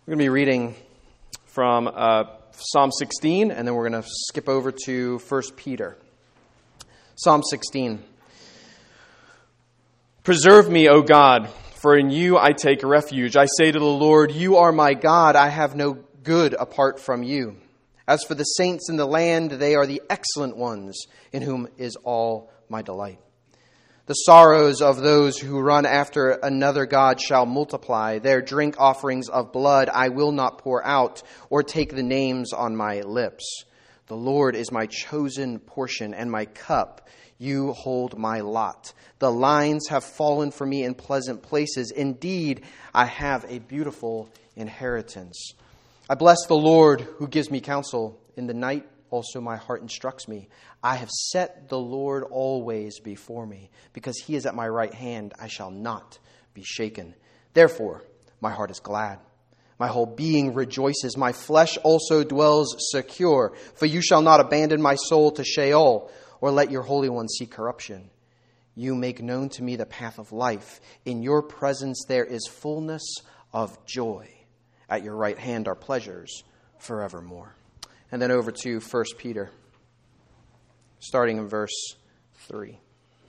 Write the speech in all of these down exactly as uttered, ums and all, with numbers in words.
We're going to be reading from uh, Psalm sixteen, and then we're going to skip over to First Peter. Psalm sixteen. Preserve me, O God, for in you I take refuge. I say to the Lord, you are my God. I have no good apart from you. As for the saints in the land, they are the excellent ones, in whom is all my delight. The sorrows of those who run after another god shall multiply. Their drink offerings of blood I will not pour out, or take the names on my lips. The Lord is my chosen portion and my cup. You hold my lot. The lines have fallen for me in pleasant places. Indeed, I have a beautiful inheritance. I bless the Lord who gives me counsel. In the night also my heart instructs me. I have set the Lord always before me. Because he is at my right hand, I shall not be shaken. Therefore, my heart is glad. My whole being rejoices. My flesh also dwells secure. For you shall not abandon my soul to Sheol, or let your Holy One see corruption. You make known to me the path of life. In your presence there is fullness of joy. At your right hand are pleasures forevermore. And then over to First Peter, starting in verse three.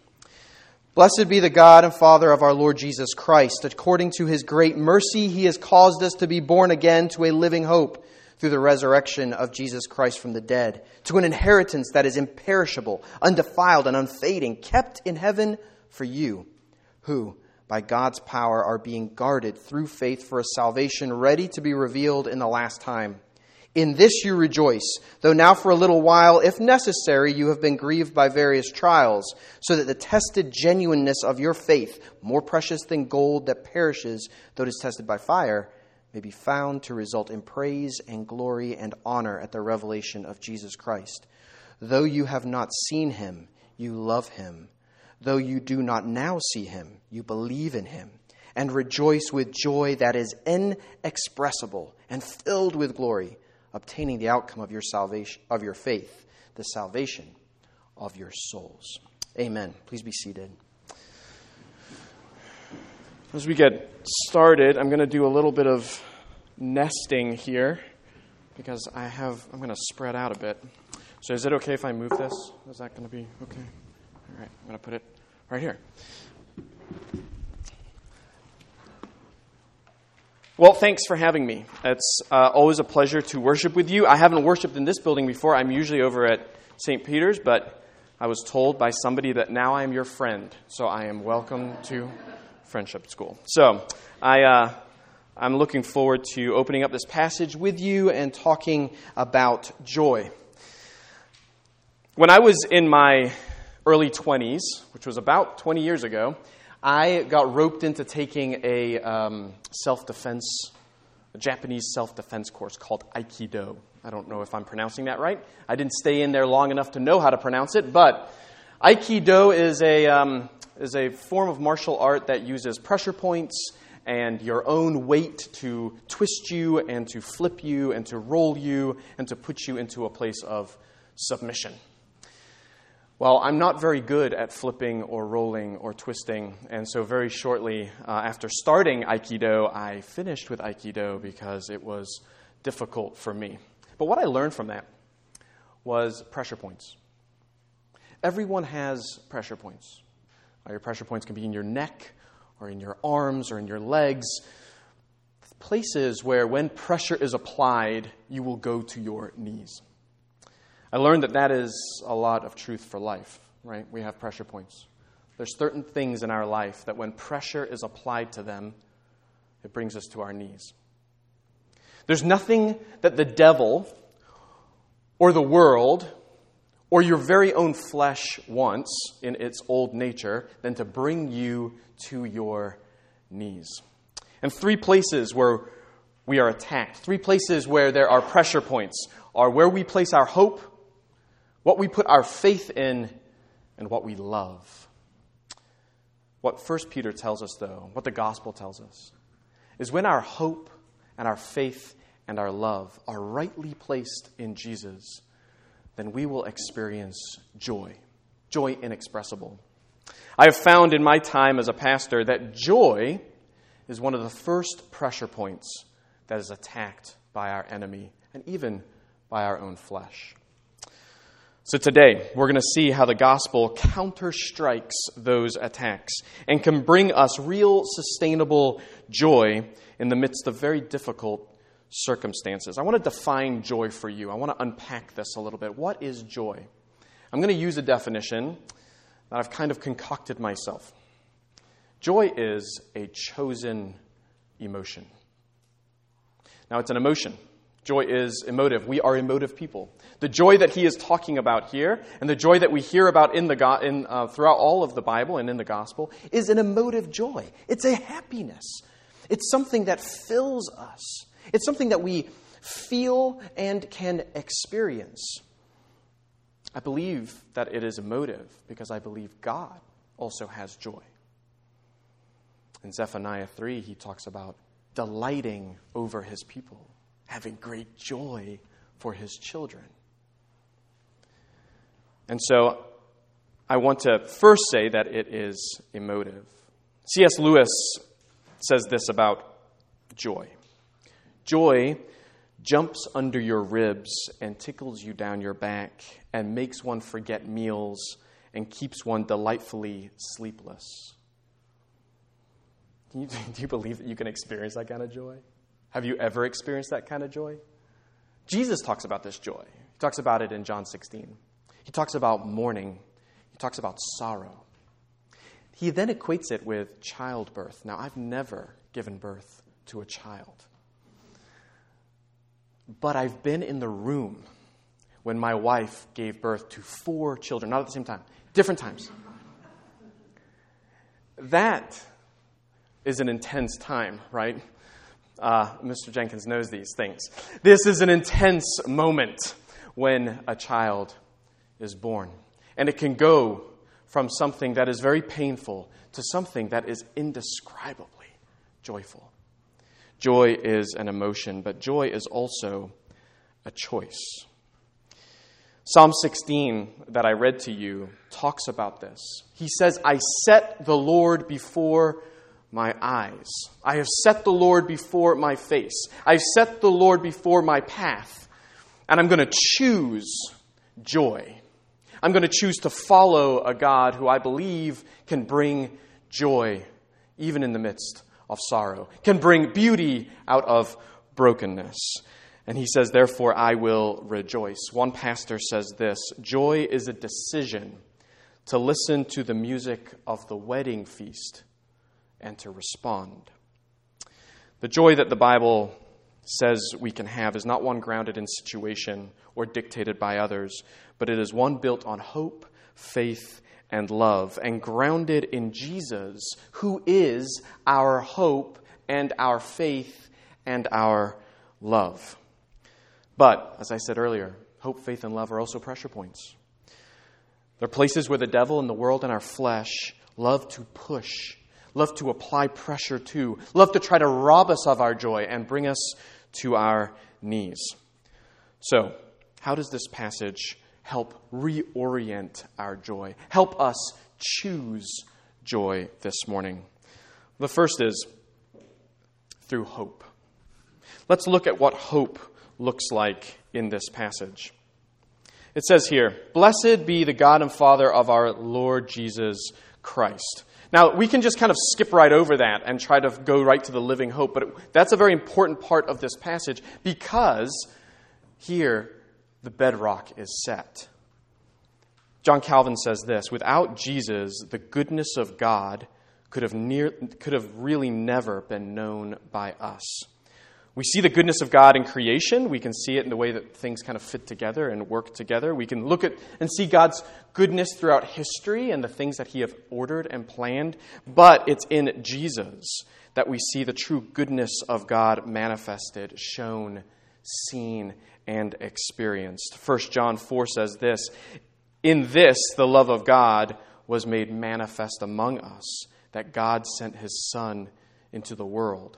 Blessed be the God and Father of our Lord Jesus Christ. According to his great mercy, he has caused us to be born again to a living hope through the resurrection of Jesus Christ from the dead, to an inheritance that is imperishable, undefiled, and unfading, kept in heaven for you, who, by God's power, are being guarded through faith for a salvation ready to be revealed in the last time. In this you rejoice, though now for a little while, if necessary, you have been grieved by various trials, so that the tested genuineness of your faith, more precious than gold that perishes, though it is tested by fire, may be found to result in praise and glory and honor at the revelation of Jesus Christ. Though you have not seen him, you love him. Though you do not now see him, you believe in him, and rejoice with joy that is inexpressible and filled with glory, obtaining the outcome of your salvation, of your faith, the salvation of your souls. Amen. Please be seated. As we get started, I'm going to do a little bit of nesting here because I have I'm going to spread out a bit. So is it okay if I move this? Is that going to be okay? All right, I'm going to put it right here. Well, thanks for having me. It's uh, always a pleasure to worship with you. I haven't worshiped in this building before. I'm usually over at Saint Peter's, but I was told by somebody that now I am your friend, so I am welcome to Friendship School. So I, uh, I'm looking forward to opening up this passage with you and talking about joy. When I was in my early twenties, which was about twenty years ago, I got roped into taking a um, self-defense, a Japanese self-defense course called Aikido. I don't know if I'm pronouncing that right. I didn't stay in there long enough to know how to pronounce it, but Aikido is a um, is a form of martial art that uses pressure points and your own weight to twist you and to flip you and to roll you and to put you into a place of submission. Well, I'm not very good at flipping or rolling or twisting, and so very shortly uh, after starting Aikido, I finished with Aikido because it was difficult for me. But what I learned from that was pressure points. Everyone has pressure points. Uh, your pressure points can be in your neck or in your arms or in your legs. Places where when pressure is applied, you will go to your knees. I learned that that is a lot of truth for life, right? We have pressure points. There's certain things in our life that when pressure is applied to them, it brings us to our knees. There's nothing that the devil or the world or your very own flesh wants in its old nature than to bring you to your knees. And three places where we are attacked, three places where there are pressure points, are where we place our hope, what we put our faith in, and what we love. What First Peter tells us, though, what the gospel tells us, is when our hope and our faith and our love are rightly placed in Jesus, then we will experience joy, joy inexpressible. I have found in my time as a pastor that joy is one of the first pressure points that is attacked by our enemy and even by our own flesh. So today, we're going to see how the gospel counterstrikes those attacks and can bring us real, sustainable joy in the midst of very difficult circumstances. I want to define joy for you. I want to unpack this a little bit. What is joy? I'm going to use a definition that I've kind of concocted myself. Joy is a chosen emotion. Now, it's an emotion. Joy is emotive. We are emotive people. The joy that he is talking about here, and the joy that we hear about in the go- in, uh, throughout all of the Bible and in the gospel, is an emotive joy. It's a happiness. It's something that fills us. It's something that we feel and can experience. I believe that it is emotive because I believe God also has joy. In Zephaniah three, he talks about delighting over his people, having great joy for his children. And so I want to first say that it is emotive. C S Lewis says this about joy. Joy jumps under your ribs and tickles you down your back and makes one forget meals and keeps one delightfully sleepless. Do you, do you believe that you can experience that kind of joy? Have you ever experienced that kind of joy? Jesus talks about this joy. He talks about it in John sixteen. He talks about mourning. He talks about sorrow. He then equates it with childbirth. Now, I've never given birth to a child. But I've been in the room when my wife gave birth to four children, not at the same time, different times. That is an intense time, right? Uh, Mister Jenkins knows these things. This is an intense moment when a child is born. And it can go from something that is very painful to something that is indescribably joyful. Joy is an emotion, but joy is also a choice. Psalm sixteen that I read to you talks about this. He says, I set the Lord before my eyes. I have set the Lord before my face. I've set the Lord before my path. And I'm going to choose joy. I'm going to choose to follow a God who I believe can bring joy even in the midst of sorrow, can bring beauty out of brokenness. And he says, therefore, I will rejoice. One pastor says this, joy is a decision to listen to the music of the wedding feast and to respond. The joy that the Bible says we can have is not one grounded in situation or dictated by others, but it is one built on hope, faith, and love, and grounded in Jesus, who is our hope and our faith and our love. But, as I said earlier, hope, faith, and love are also pressure points. They're places where the devil and the world and our flesh love to push, love to apply pressure to, love to try to rob us of our joy and bring us to our knees. So, how does this passage help reorient our joy? Help us choose joy this morning? The first is through hope. Let's look at what hope looks like in this passage. It says here, blessed be the God and Father of our Lord Jesus Christ. Now, we can just kind of skip right over that and try to go right to the living hope, but that's a very important part of this passage because here the bedrock is set. John Calvin says this, without Jesus, the goodness of God could have near, could have really never been known by us. We see the goodness of God in creation. We can see it in the way that things kind of fit together and work together. We can look at and see God's goodness throughout history and the things that he has ordered and planned. But it's in Jesus that we see the true goodness of God manifested, shown, seen, and experienced. First John four says this, in this the love of God was made manifest among us, that God sent his Son into the world.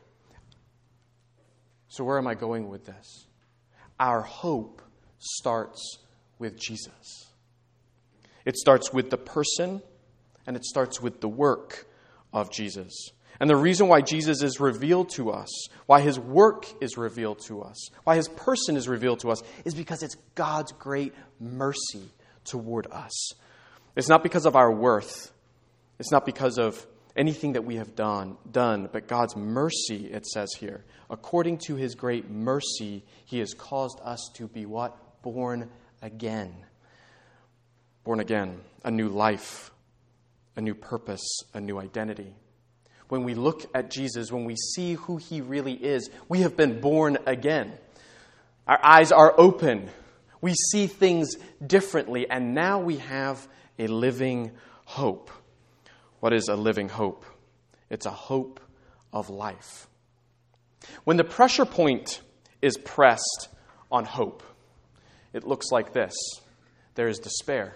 So where am I going with this? Our hope starts with Jesus. It starts with the person, and it starts with the work of Jesus. And the reason why Jesus is revealed to us, why his work is revealed to us, why his person is revealed to us, is because it's God's great mercy toward us. It's not because of our worth. It's not because of anything that we have done, done, but God's mercy, it says here. According to his great mercy, he has caused us to be what? Born again. Born again, a new life, a new purpose, a new identity. When we look at Jesus, when we see who he really is, we have been born again. Our eyes are open. We see things differently, and now we have a living hope. What is a living hope? It's a hope of life. When the pressure point is pressed on hope, it looks like this. There is despair.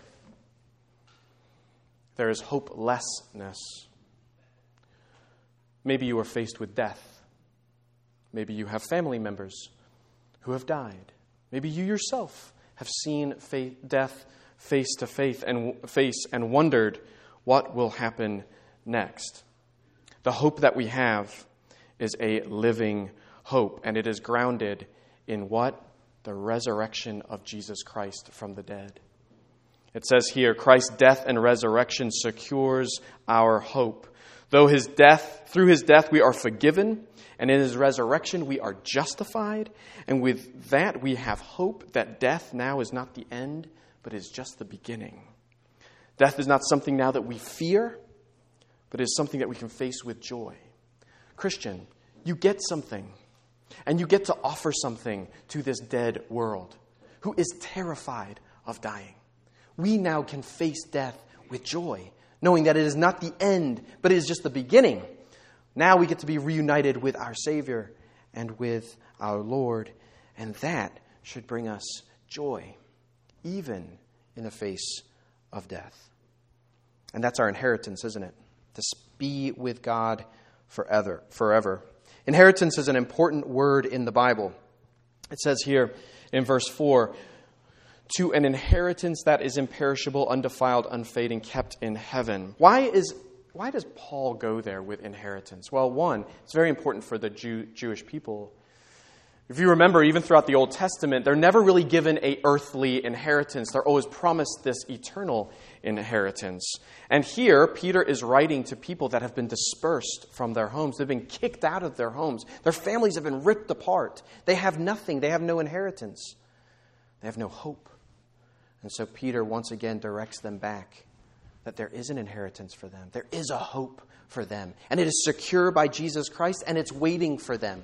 There is hopelessness. Maybe you are faced with death. Maybe you have family members who have died. Maybe you yourself have seen fa- death face to face and face and wondered what will happen next. The hope that we have is a living hope, and it is grounded in what? The resurrection of Jesus Christ from the dead. It says here, Christ's death and resurrection secures our hope. Though his death, through his death we are forgiven, and in his resurrection we are justified, and with that we have hope that death now is not the end, but is just the beginning. Death is not something now that we fear, but is something that we can face with joy. Christian, you get something, and you get to offer something to this dead world who is terrified of dying. We now can face death with joy, knowing that it is not the end, but it is just the beginning. Now we get to be reunited with our Savior and with our Lord, and that should bring us joy, even in the face of death. And that's our inheritance, isn't it? To be with God forever. forever. Inheritance is an important word in the Bible. It says here in verse four, to an inheritance that is imperishable, undefiled, unfading, kept in heaven. Why is why does Paul go there with inheritance? Well, one, it's very important for the Jew, Jewish people. If you remember, even throughout the Old Testament, they're never really given an earthly inheritance. They're always promised this eternal inheritance. And here, Peter is writing to people that have been dispersed from their homes. They've been kicked out of their homes. Their families have been ripped apart. They have nothing. They have no inheritance. They have no hope. And so Peter once again directs them back that there is an inheritance for them. There is a hope for them. And it is secure by Jesus Christ, and it's waiting for them.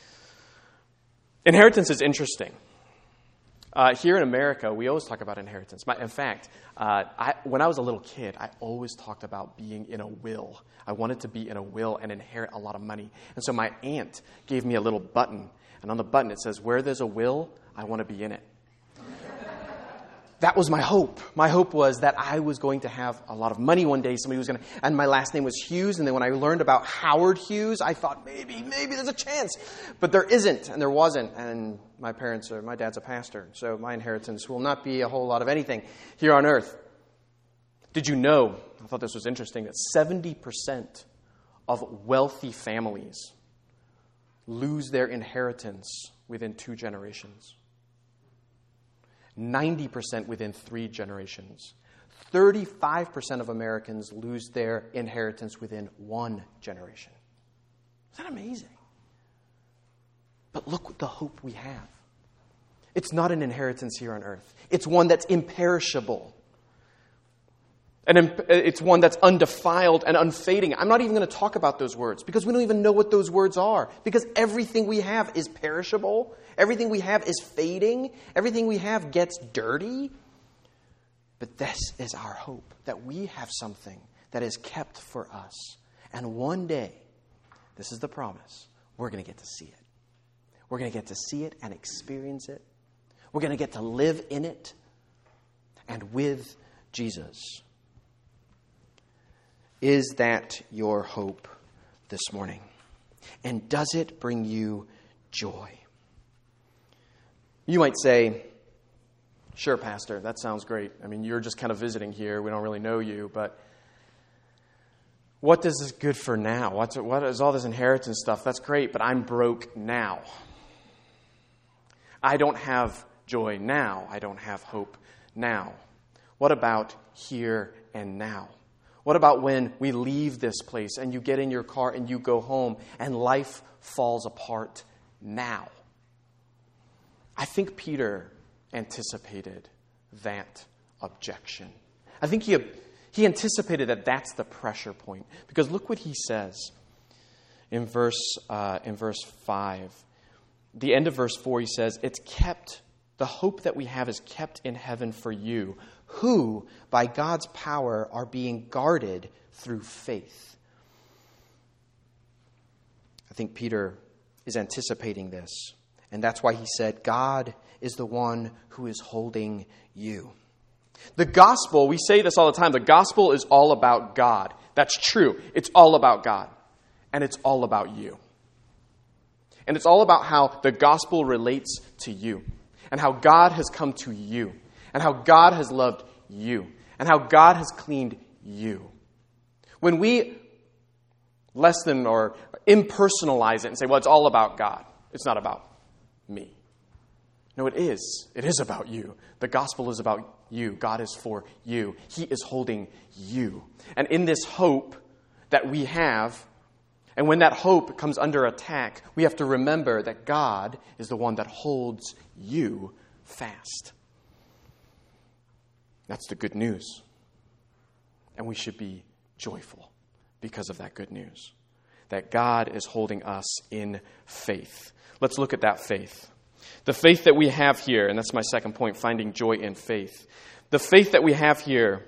Inheritance is interesting. Uh, here in America, we always talk about inheritance. My, in fact, uh, I, when I was a little kid, I always talked about being in a will. I wanted to be in a will and inherit a lot of money. And so my aunt gave me a little button. And on the button it says, where there's a will, I want to be in it. That was my hope. My hope was that I was going to have a lot of money one day. Somebody was going to, and my last name was Hughes. And then when I learned about Howard Hughes, I thought maybe, maybe there's a chance. But there isn't, and there wasn't. And my parents are, my dad's a pastor. So my inheritance will not be a whole lot of anything here on earth. Did you know, I thought this was interesting, that seventy percent of wealthy families lose their inheritance within two generations? ninety percent within three generations. thirty-five percent of Americans lose their inheritance within one generation. Isn't that amazing? But look at the hope we have. It's not an inheritance here on earth. It's one that's imperishable. And it's one that's undefiled and unfading. I'm not even going to talk about those words because we don't even know what those words are. Because everything we have is perishable. Everything we have is fading. Everything we have gets dirty. But this is our hope, that we have something that is kept for us. And one day, this is the promise, we're going to get to see it. We're going to get to see it and experience it. We're going to get to live in it and with Jesus. Is that your hope this morning? And does it bring you joy? You might say, sure, Pastor, that sounds great. I mean, you're just kind of visiting here. We don't really know you. But what does this good for now? What's, what is all this inheritance stuff? That's great, but I'm broke now. I don't have joy now. I don't have hope now. What about here and now? What about when we leave this place and you get in your car and you go home and life falls apart now? I think Peter anticipated that objection. I think he, he anticipated that that's the pressure point. Because look what he says in verse, uh, in verse five. The end of verse four, he says, it's kept, the hope that we have is kept in heaven for you, who, by God's power, are being guarded through faith. I think Peter is anticipating this. And that's why he said, God is the one who is holding you. The gospel, we say this all the time, the gospel is all about God. That's true. It's all about God. And it's all about you. And it's all about how the gospel relates to you. And how God has come to you. And how God has loved you. And how God has cleaned you. When we less than or impersonalize it and say, well, it's all about God. It's not about me. No, it is. It is about you. The gospel is about you. God is for you. He is holding you. And in this hope that we have, and when that hope comes under attack, we have to remember that God is the one that holds you fast. That's the good news. And we should be joyful because of that good news. That God is holding us in faith. Let's look at that faith. The faith that we have here, and that's my second point, finding joy in faith. The faith that we have here,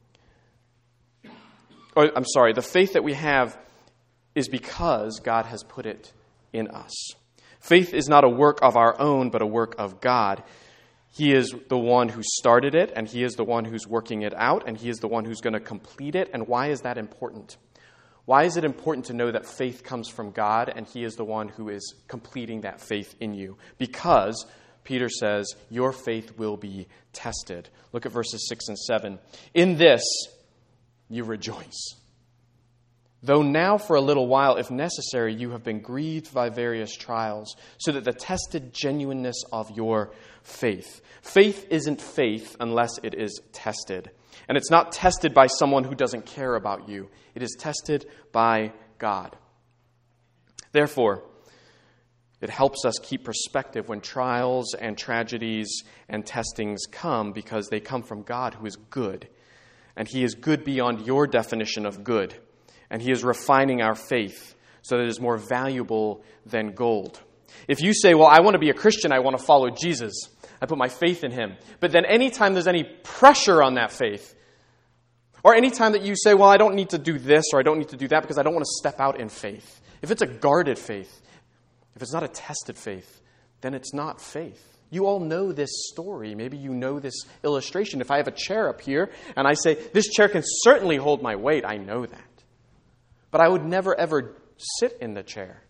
or I'm sorry, the faith that we have is because God has put it in us. Faith is not a work of our own, but a work of God. He is the one who started it, and He is the one who's working it out, and He is the one who's going to complete it. And why is that important? Why is it important to know that faith comes from God, and He is the one who is completing that faith in you? Because Peter says, your faith will be tested. Look at verses six and seven. In this you rejoice. Though now for a little while, if necessary, you have been grieved by various trials, so that the tested genuineness of your faith. Faith isn't faith unless it is tested. And it's not tested by someone who doesn't care about you. It is tested by God. Therefore, it helps us keep perspective when trials and tragedies and testings come, because they come from God, who is good. And He is good beyond your definition of good. And He is refining our faith so that it is more valuable than gold. If you say, well, I want to be a Christian, I want to follow Jesus, I put my faith in Him. But then anytime there's any pressure on that faith, or anytime that you say, well, I don't need to do this or I don't need to do that because I don't want to step out in faith. If it's a guarded faith, if it's not a tested faith, then it's not faith. You all know this story. Maybe you know this illustration. If I have a chair up here and I say, this chair can certainly hold my weight, I know that. But I would never, ever sit in the chair.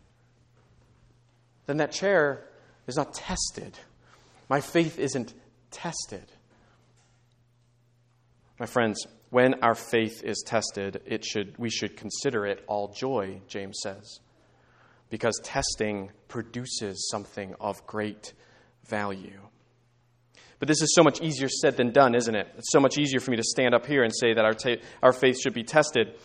Then that chair is not tested. My faith isn't tested. My friends, when our faith is tested, it should we should consider it all joy, James says. Because testing produces something of great value. But this is so much easier said than done, isn't it? It's so much easier for me to stand up here and say that our ta- our faith should be tested.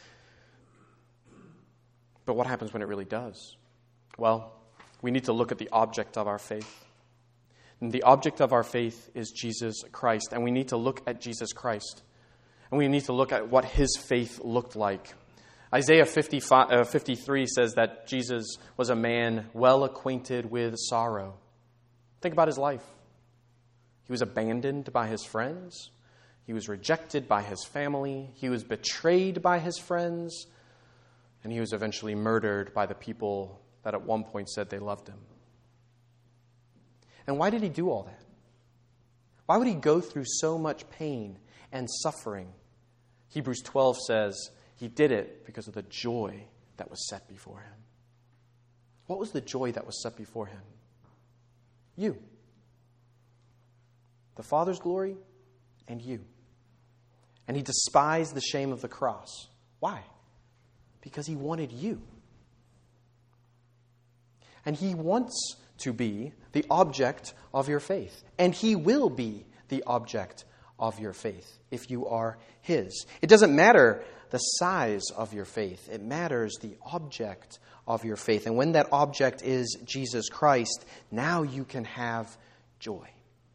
But what happens when it really does? Well, we need to look at the object of our faith. And the object of our faith is Jesus Christ. And we need to look at Jesus Christ. And we need to look at what His faith looked like. Isaiah fifty-five, uh, fifty-three says that Jesus was a man well acquainted with sorrow. Think about His life. He was abandoned by His friends. He was rejected by His family. He was betrayed by His friends. And He was eventually murdered by the people that at one point said they loved Him. And why did He do all that? Why would He go through so much pain and suffering? Hebrews twelve says He did it because of the joy that was set before Him. What was the joy that was set before Him? You. The Father's glory and you. And He despised the shame of the cross. Why? Because he wanted you. And he wants to be the object of your faith. And he will be the object of your faith if you are his. It doesn't matter the size of your faith. It matters the object of your faith. And when that object is Jesus Christ, now you can have joy.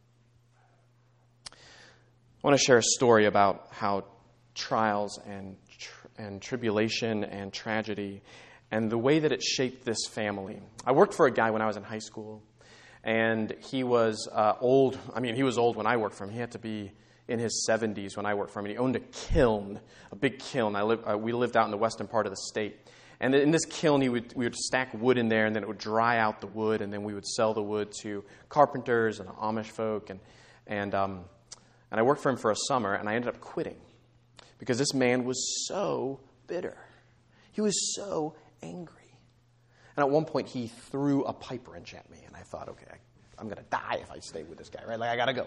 I want to share a story about how trials and tr- and tribulation and tragedy and the way that it shaped this family. I worked for a guy when I was in high school, and he was uh, old. I mean, he was old when I worked for him. He had to be in his seventies when I worked for him. And he owned a kiln, a big kiln. I lived, uh, we lived out in the western part of the state. And in this kiln, he would, we would stack wood in there, and then it would dry out the wood, and then we would sell the wood to carpenters and Amish folk. And and um, and I worked for him for a summer, and I ended up quitting because this man was so bitter. He was so angry. And at one point, he threw a pipe wrench at me, and I thought, okay, I, I'm going to die if I stay with this guy, right? Like, I got to go.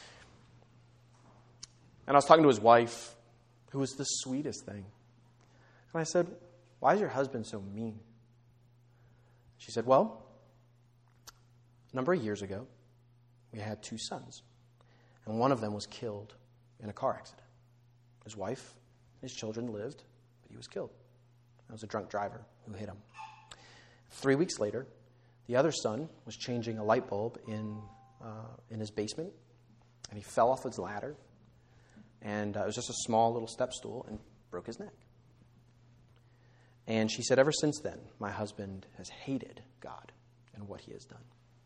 And I was talking to his wife, who was the sweetest thing. And I said, why is your husband so mean? She said, well, a number of years ago, we had two sons. And one of them was killed in a car accident. His wife and his children lived, but he was killed. It was a drunk driver who hit him. Three weeks later, the other son was changing a light bulb in uh, in his basement, and he fell off his ladder, and uh, it was just a small little step stool, and broke his neck. And she said, ever since then, my husband has hated God and what he has done.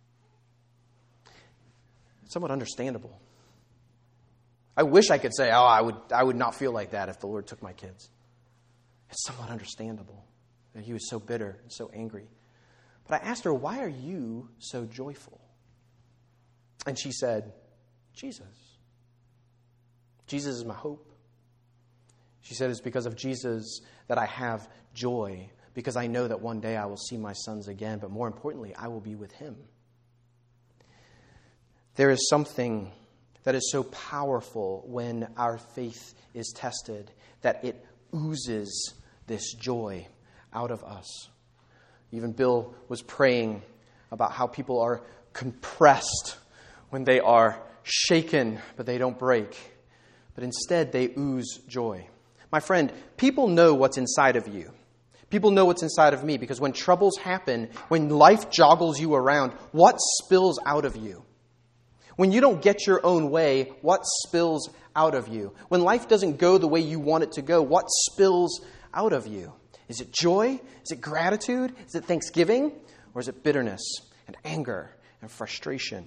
It's somewhat understandable. I wish I could say, oh, I would I would not feel like that if the Lord took my kids. It's somewhat understandable that he was so bitter and so angry. But I asked her, why are you so joyful? And she said, Jesus. Jesus is my hope. She said, it's because of Jesus that I have joy, because I know that one day I will see my sons again, but more importantly, I will be with him. There is something that is so powerful when our faith is tested, that it oozes this joy out of us. Even Bill was praying about how people are compressed when they are shaken, but they don't break. But instead, they ooze joy. My friend, people know what's inside of you. People know what's inside of me, because when troubles happen, when life joggles you around, what spills out of you? When you don't get your own way, what spills out of you? When life doesn't go the way you want it to go, what spills out of you? Is it joy? Is it gratitude? Is it thanksgiving? Or is it bitterness and anger and frustration?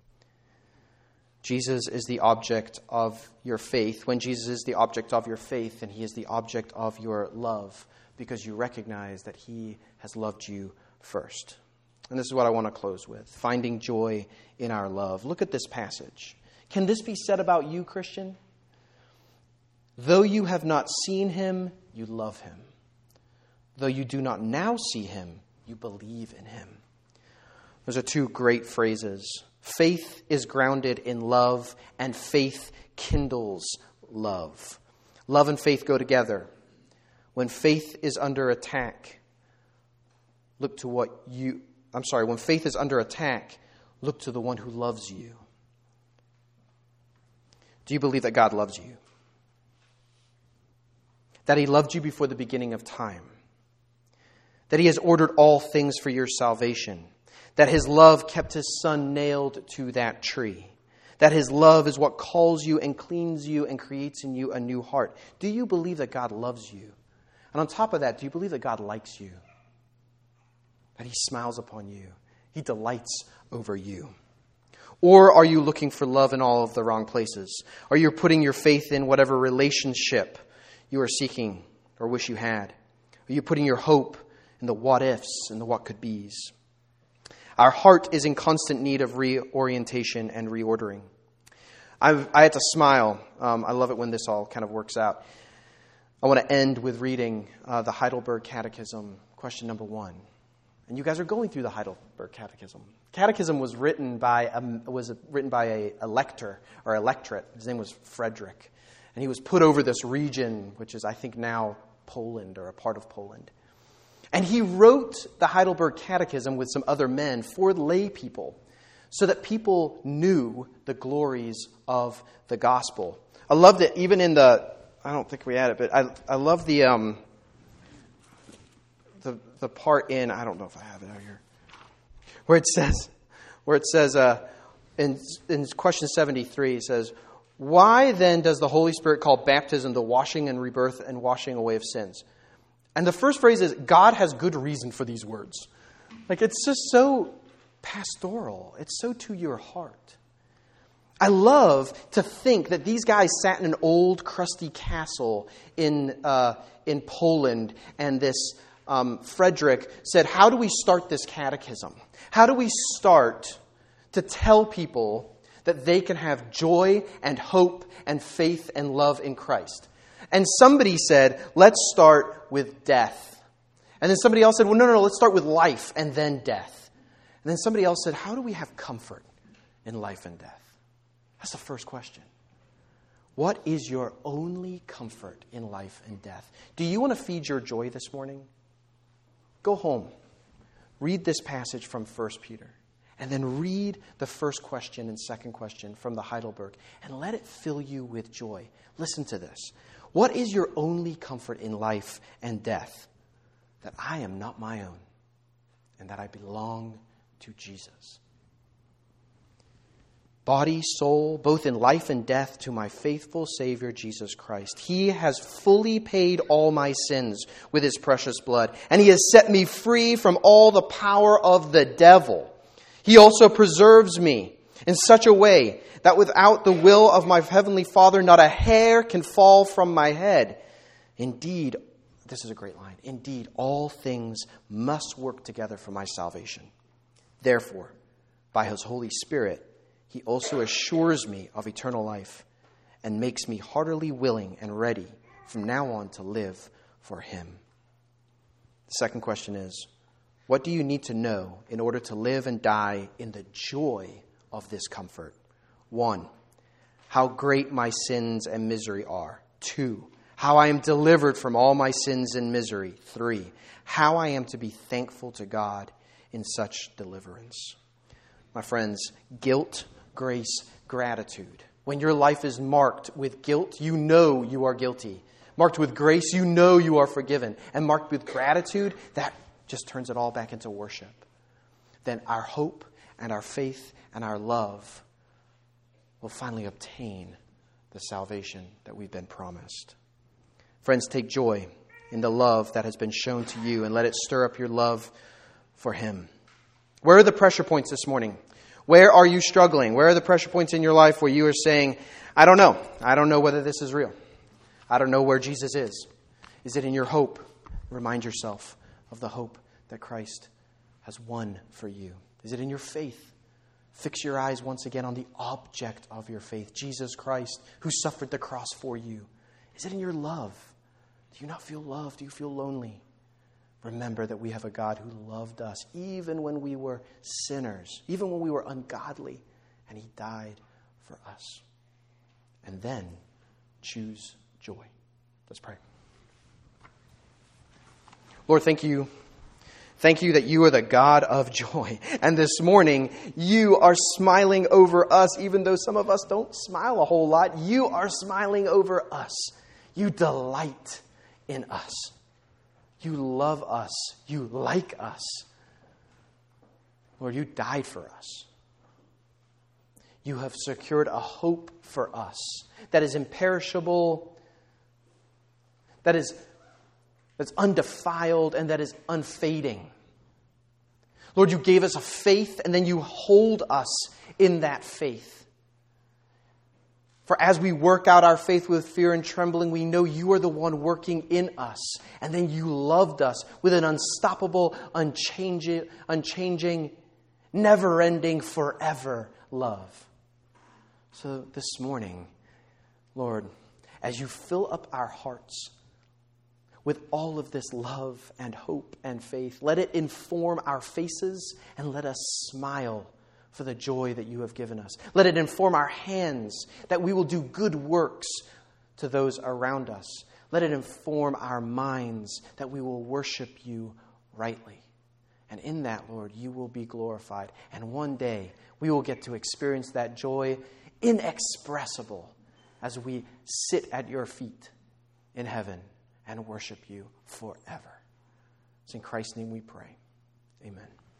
Jesus is the object of your faith. When Jesus is the object of your faith, then he is the object of your love, because you recognize that he has loved you first. And this is what I want to close with, finding joy in our love. Look at this passage. Can this be said about you, Christian? Though you have not seen him, you love him. Though you do not now see him, you believe in him. Those are two great phrases. Faith is grounded in love, and faith kindles love. Love and faith go together. When faith is under attack, look to what you... I'm sorry, when faith is under attack, look to the one who loves you. Do you believe that God loves you? That he loved you before the beginning of time? That he has ordered all things for your salvation? That his love kept his son nailed to that tree? That his love is what calls you and cleans you and creates in you a new heart? Do you believe that God loves you? And on top of that, do you believe that God likes you? That he smiles upon you. He delights over you. Or are you looking for love in all of the wrong places? Are you putting your faith in whatever relationship you are seeking or wish you had? Are you putting your hope in the what ifs and the what could be's? Our heart is in constant need of reorientation and reordering. I've, I had to smile. Um, I love it when this all kind of works out. I want to end with reading uh, the Heidelberg Catechism, question number one. And you guys are going through the Heidelberg Catechism. Catechism was written by a, was written by a, a lector or electorate. His name was Frederick. And he was put over this region, which is, I think, now Poland or a part of Poland. And he wrote the Heidelberg Catechism with some other men for lay people so that people knew the glories of the gospel. I loved it even in the, I don't think we had it, but I I love the um the the part in, I don't know if I have it out here, where it says, where it says uh, in in question seventy-three, it says, why then does the Holy Spirit call baptism the washing and rebirth and washing away of sins? And the first phrase is, God has good reason for these words. Like, it's just so pastoral. It's so to your heart. I love to think that these guys sat in an old, crusty castle in uh, in Poland, and this um, Frederick said, how do we start this catechism? How do we start to tell people that they can have joy and hope and faith and love in Christ? And somebody said, let's start with death. And then somebody else said, well, no, no, no, let's start with life and then death. And then somebody else said, how do we have comfort in life and death? That's the first question. What is your only comfort in life and death? Do you want to feed your joy this morning? Go home. Read this passage from First Peter. And then read the first question and second question from the Heidelberg. And let it fill you with joy. Listen to this. What is your only comfort in life and death? That I am not my own, and that I belong to Jesus. Body, soul, both in life and death, to my faithful Savior, Jesus Christ. He has fully paid all my sins with His precious blood, and He has set me free from all the power of the devil. He also preserves me in such a way that without the will of my heavenly Father, not a hair can fall from my head. Indeed, this is a great line. Indeed, all things must work together for my salvation. Therefore, by His Holy Spirit, He also assures me of eternal life and makes me heartily willing and ready from now on to live for Him. The second question is, what do you need to know in order to live and die in the joy of this comfort? One, how great my sins and misery are. Two, how I am delivered from all my sins and misery. Three, how I am to be thankful to God in such deliverance. My friends, guilt, grace, gratitude. When your life is marked with guilt, you know you are guilty. Marked with grace, you know you are forgiven. And marked with gratitude, that just turns it all back into worship. Then our hope and our faith and our love will finally obtain the salvation that we've been promised. Friends, take joy in the love that has been shown to you, and let it stir up your love for Him. Where are the pressure points this morning? Where are you struggling? Where are the pressure points in your life where you are saying, I don't know. I don't know whether this is real. I don't know where Jesus is. Is it in your hope? Remind yourself of the hope that Christ has won for you. Is it in your faith? Fix your eyes once again on the object of your faith, Jesus Christ, who suffered the cross for you. Is it in your love? Do you not feel loved? Do you feel lonely? Remember that we have a God who loved us even when we were sinners, even when we were ungodly, and He died for us. And then choose joy. Let's pray. Lord, thank you. Thank you that you are the God of joy. And this morning, you are smiling over us, even though some of us don't smile a whole lot. You are smiling over us. You delight in us. You love us. You like us. Lord, you died for us. You have secured a hope for us that is imperishable, that is that's undefiled, and that is unfading. Lord, you gave us a faith, and then you hold us in that faith. For as we work out our faith with fear and trembling, we know you are the one working in us. And then you loved us with an unstoppable, unchanging, unchanging, never-ending, forever love. So this morning, Lord, as you fill up our hearts with all of this love and hope and faith, let it inform our faces and let us smile for the joy that you have given us. Let it inform our hands that we will do good works to those around us. Let it inform our minds that we will worship you rightly. And in that, Lord, you will be glorified. And one day we will get to experience that joy inexpressible as we sit at your feet in heaven and worship you forever. It's in Christ's name we pray. Amen.